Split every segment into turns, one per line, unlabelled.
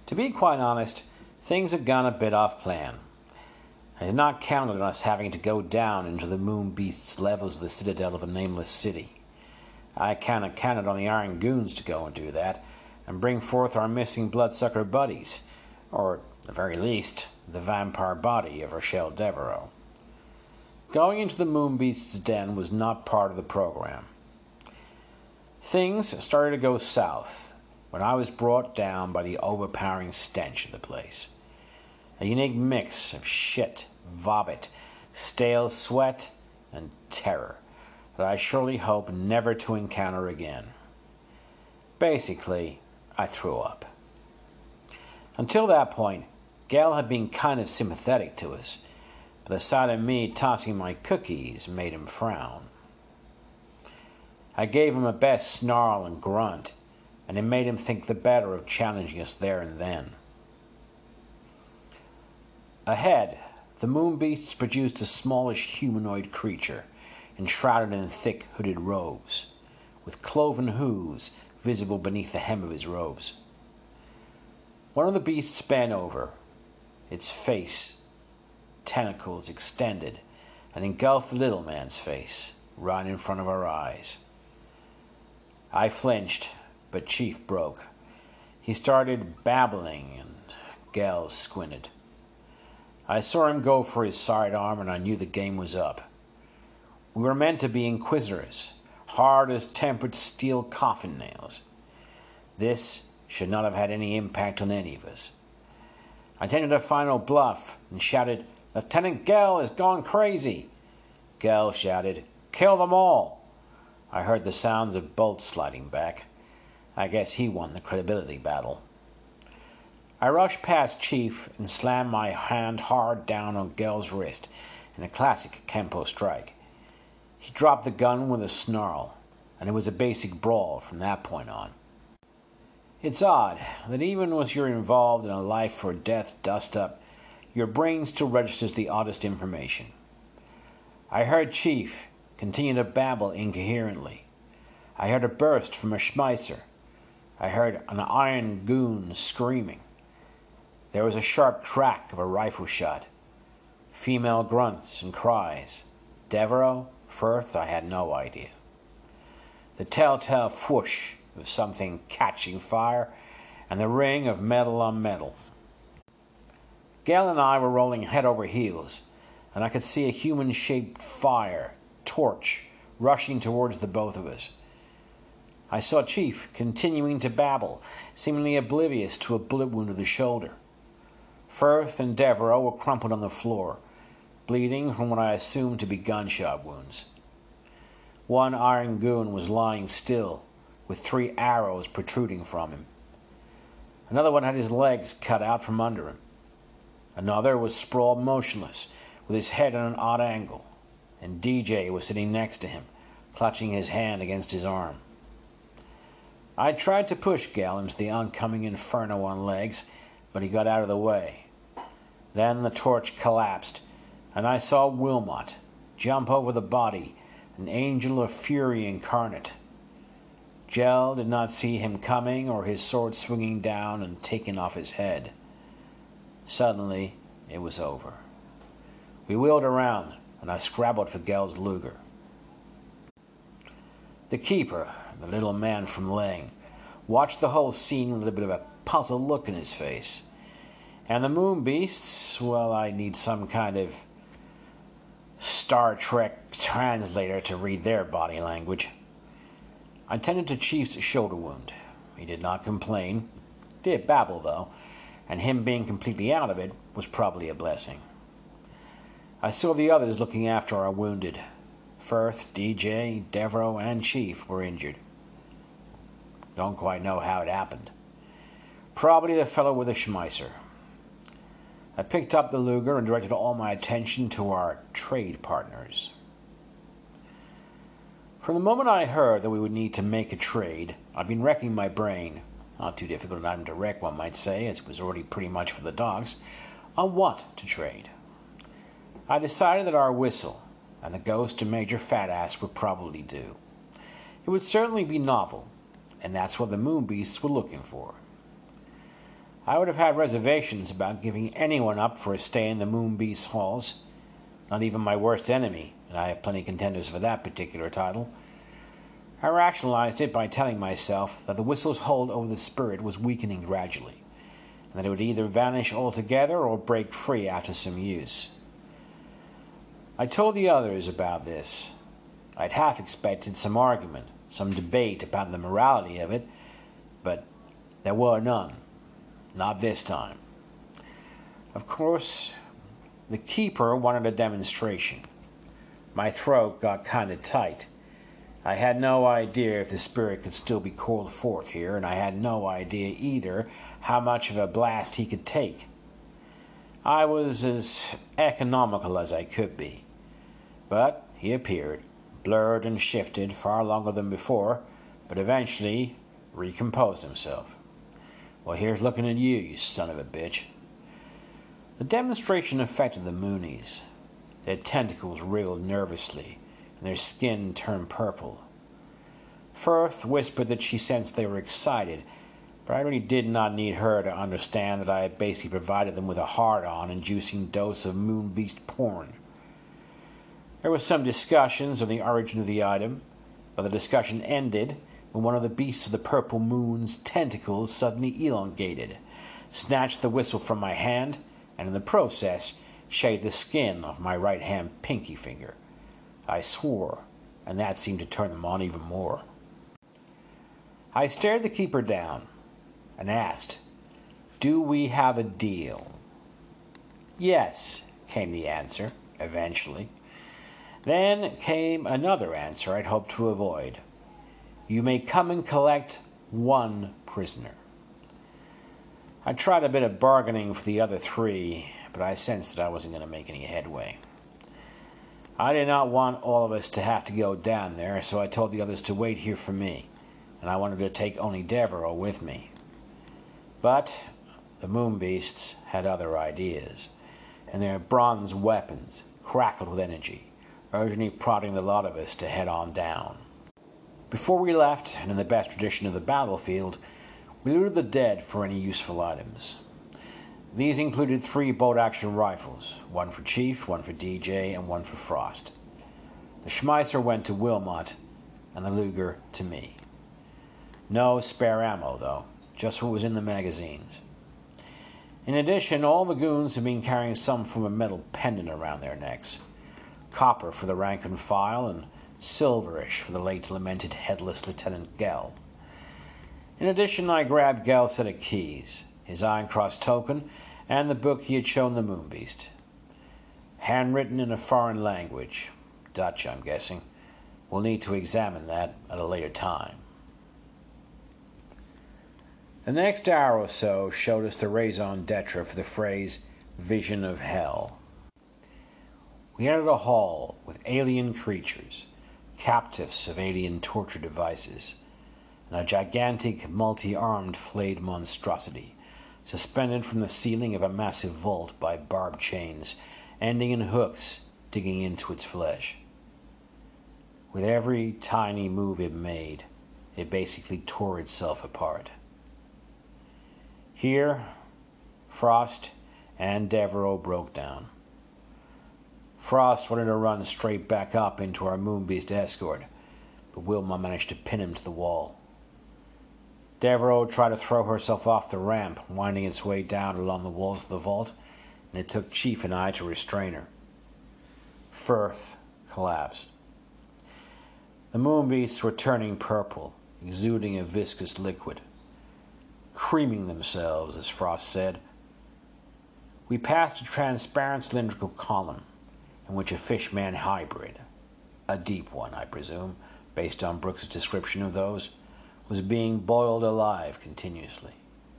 To be quite honest, things had gone a bit off plan. I had not counted on us having to go down into the moon beast's levels of the citadel of the Nameless City. I counted on the Iron Goons to go and do that, and bring forth our missing bloodsucker buddies, or, at the very least, the vampire body of Rochelle Devereaux. Going into the moon beast's den was not part of the program. Things started to go south when I was brought down by the overpowering stench of the place. A unique mix of shit, vomit, stale sweat, and terror that I surely hope never to encounter again. Basically, I threw up. Until that point, Gale had been kind of sympathetic to us, but the sight of me tossing my cookies made him frown. I gave him a best snarl and grunt, and it made him think the better of challenging us there and then. Ahead, the moon beasts produced a smallish humanoid creature, enshrouded in thick hooded robes, with cloven hooves visible beneath the hem of his robes. One of the beasts bent over, its face, tentacles extended, and engulfed the little man's face, right in front of our eyes. I flinched, but Chief broke. He started babbling, and Gale squinted. I saw him go for his sidearm, and I knew the game was up. We were meant to be inquisitors, hard as tempered steel coffin nails. This should not have had any impact on any of us. I tendered a final bluff and shouted, "Lieutenant Gale has gone crazy." Gale shouted, "Kill them all." I heard the sounds of bolts sliding back. I guess he won the credibility battle. I rushed past Chief and slammed my hand hard down on Gale's wrist in a classic Kempo strike. He dropped the gun with a snarl, and it was a basic brawl from that point on. It's odd that even when you're involved in a life or death dust-up, your brain still registers the oddest information. I heard Chief continue to babble incoherently. I heard a burst from a Schmeisser. I heard an Iron Goon screaming. There was a sharp crack of a rifle shot. Female grunts and cries. Devereaux? Firth? I had no idea. The telltale whoosh of something catching fire, and the ring of metal on metal. Gale and I were rolling head over heels, and I could see a human-shaped fire, torch, rushing towards the both of us. I saw Chief continuing to babble, seemingly oblivious to a bullet wound to the shoulder. Firth and Devereaux were crumpled on the floor, bleeding from what I assumed to be gunshot wounds. One Iron Goon was lying still, with 3 arrows protruding from him. Another one had his legs cut out from under him. Another was sprawled motionless, with his head on an odd angle, and DJ was sitting next to him, clutching his hand against his arm. I tried to push Gale into the oncoming inferno on legs, but he got out of the way. Then the torch collapsed, and I saw Wilmot jump over the body, an angel of fury incarnate. Gel did not see him coming or his sword swinging down and taking off his head. Suddenly, it was over. We wheeled around, and I scrabbled for Gel's Luger. The keeper, the little man from Lang, watched the whole scene with a bit of a puzzled look in his face. And the moon beasts, well, I need some kind of Star Trek translator to read their body language. I tended to Chief's shoulder wound. He did not complain, did babble though, and him being completely out of it was probably a blessing. I saw the others looking after our wounded. Firth, DJ, Devereaux, and Chief were injured. Don't quite know how it happened. Probably the fellow with the Schmeisser. I picked up the Luger and directed all my attention to our trade partners. From the moment I heard that we would need to make a trade, I'd been wrecking my brain, not too difficult an item to wreck, one might say, as it was already pretty much for the dogs, on what to trade. I decided that our whistle and the ghost of Major Fatass would probably do. It would certainly be novel, and that's what the moon beasts were looking for. I would have had reservations about giving anyone up for a stay in the Moonbeast's halls. Not even my worst enemy, and I have plenty of contenders for that particular title. I rationalized it by telling myself that the whistle's hold over the spirit was weakening gradually, and that it would either vanish altogether or break free after some use. I told the others about this. I'd half expected some argument, some debate about the morality of it, but there were none. Not this time. Of course, the keeper wanted a demonstration. My throat got kind of tight. I had no idea if the spirit could still be called forth here, and I had no idea either how much of a blast he could take. I was as economical as I could be. But he appeared, blurred and shifted far longer than before, but eventually recomposed himself. Well, here's looking at you, you son of a bitch. The demonstration affected the Moonies. Their tentacles wriggled nervously, and their skin turned purple. Firth whispered that she sensed they were excited, but I really did not need her to understand that I had basically provided them with a hard-on inducing dose of Moonbeast porn. There was some discussions on the origin of the item, but the discussion ended when one of the beasts of the purple moon's tentacles suddenly elongated, snatched the whistle from my hand, and in the process shaved the skin off my right hand pinky finger. I swore, and that seemed to turn them on even more. I stared the keeper down and asked, "Do we have a deal?" "Yes," came the answer, eventually. Then came another answer I'd hoped to avoid. "You may come and collect one prisoner." I tried a bit of bargaining for the other three, but I sensed that I wasn't going to make any headway. I did not want all of us to have to go down there, so I told the others to wait here for me, and I wanted to take only Devereaux with me. But the Moonbeasts had other ideas, and their bronze weapons crackled with energy, urgently prodding the lot of us to head on down. Before we left, and in the best tradition of the battlefield, we looted the dead for any useful items. These included 3 bolt-action rifles, one for Chief, one for DJ, and one for Frost. The Schmeisser went to Wilmot, and the Luger to me. No spare ammo, though, just what was in the magazines. In addition, all the goons had been carrying some form of metal pendant around their necks. Copper for the rank and file, and silverish for the late lamented headless Lieutenant Gell. In addition, I grabbed Gell's set of keys, his Iron-Cross token, and the book he had shown the Moonbeast. Handwritten in a foreign language. Dutch, I'm guessing. We'll need to examine that at a later time. The next hour or so showed us the raison d'etre for the phrase, "Vision of Hell." We entered a hall with alien creatures, captives of alien torture devices, and a gigantic, multi-armed flayed monstrosity, suspended from the ceiling of a massive vault by barbed chains, ending in hooks digging into its flesh. With every tiny move it made, it basically tore itself apart. Here, Frost and Devereaux broke down. Frost wanted to run straight back up into our Moonbeast escort, but Wilma managed to pin him to the wall. Devereaux tried to throw herself off the ramp, winding its way down along the walls of the vault, and it took Chief and I to restrain her. Firth collapsed. The Moonbeasts were turning purple, exuding a viscous liquid. "Creaming themselves," as Frost said. We passed a transparent cylindrical column, in which a fish-man hybrid, a deep one, I presume, based on Brooks' description of those, was being boiled alive continuously.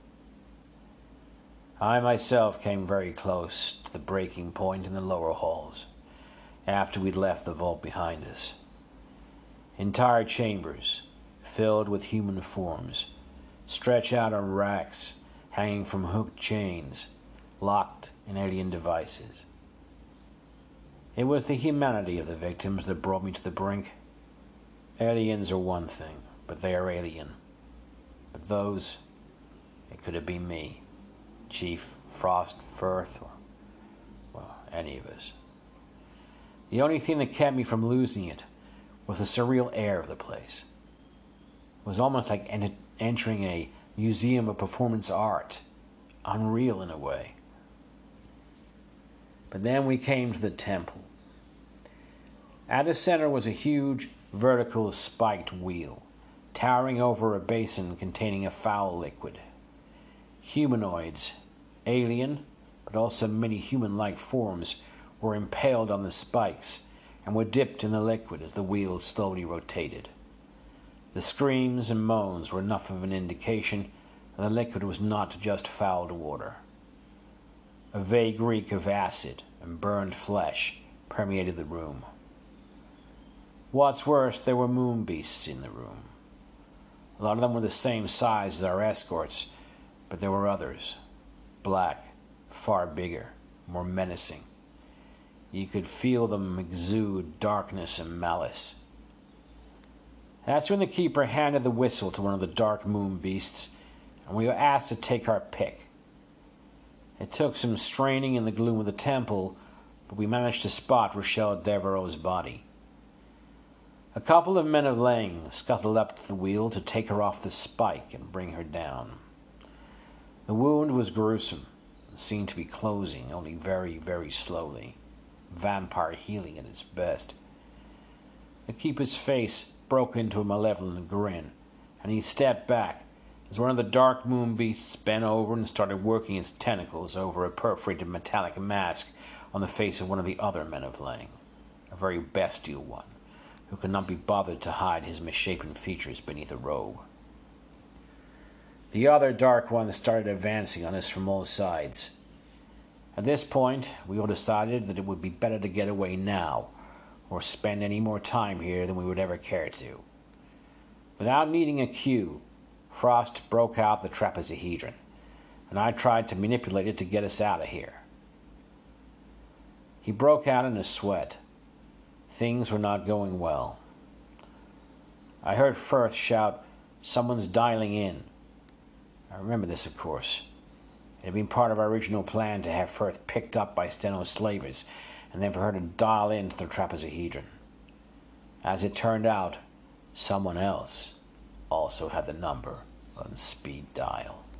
I myself came very close to the breaking point in the lower halls, after we'd left the vault behind us. Entire chambers, filled with human forms, stretch out on racks, hanging from hooked chains, locked in alien devices. It was the humanity of the victims that brought me to the brink. Aliens are one thing, but they are alien. But those, it could have been me. Chief, Frost, Firth, or, well, any of us. The only thing that kept me from losing it was the surreal air of the place. It was almost like entering a museum of performance art, unreal in a way. But then we came to the temple. At the center was a huge, vertical, spiked wheel, towering over a basin containing a foul liquid. Humanoids, alien, but also many human-like forms, were impaled on the spikes and were dipped in the liquid as the wheel slowly rotated. The screams and moans were enough of an indication that the liquid was not just fouled water. A vague reek of acid and burned flesh permeated the room. What's worse, there were moon beasts in the room. A lot of them were the same size as our escorts, but there were others. Black, far bigger, more menacing. You could feel them exude darkness and malice. That's when the keeper handed the whistle to one of the dark moon beasts, and we were asked to take our pick. It took some straining in the gloom of the temple, but we managed to spot Rochelle Devereaux's body. A couple of men of Lang scuttled up to the wheel to take her off the spike and bring her down. The wound was gruesome and seemed to be closing only very, very slowly. Vampire healing at its best. The keeper's face broke into a malevolent grin, and he stepped back as one of the dark moon beasts bent over and started working its tentacles over a perforated metallic mask on the face of one of the other men of Lang, a very bestial one, who could not be bothered to hide his misshapen features beneath a robe. The other dark one started advancing on us from all sides. At this point, we all decided that it would be better to get away now, or spend any more time here than we would ever care to. Without needing a cue, Frost broke out the trapezohedron, and I tried to manipulate it to get us out of here. He broke out in a sweat. Things were not going well. I heard Firth shout, "Someone's dialing in." I remember this, of course. It had been part of our original plan to have Firth picked up by Steno slavers, and then for her to dial into the trapezohedron. As it turned out, someone else also had the number on speed dial.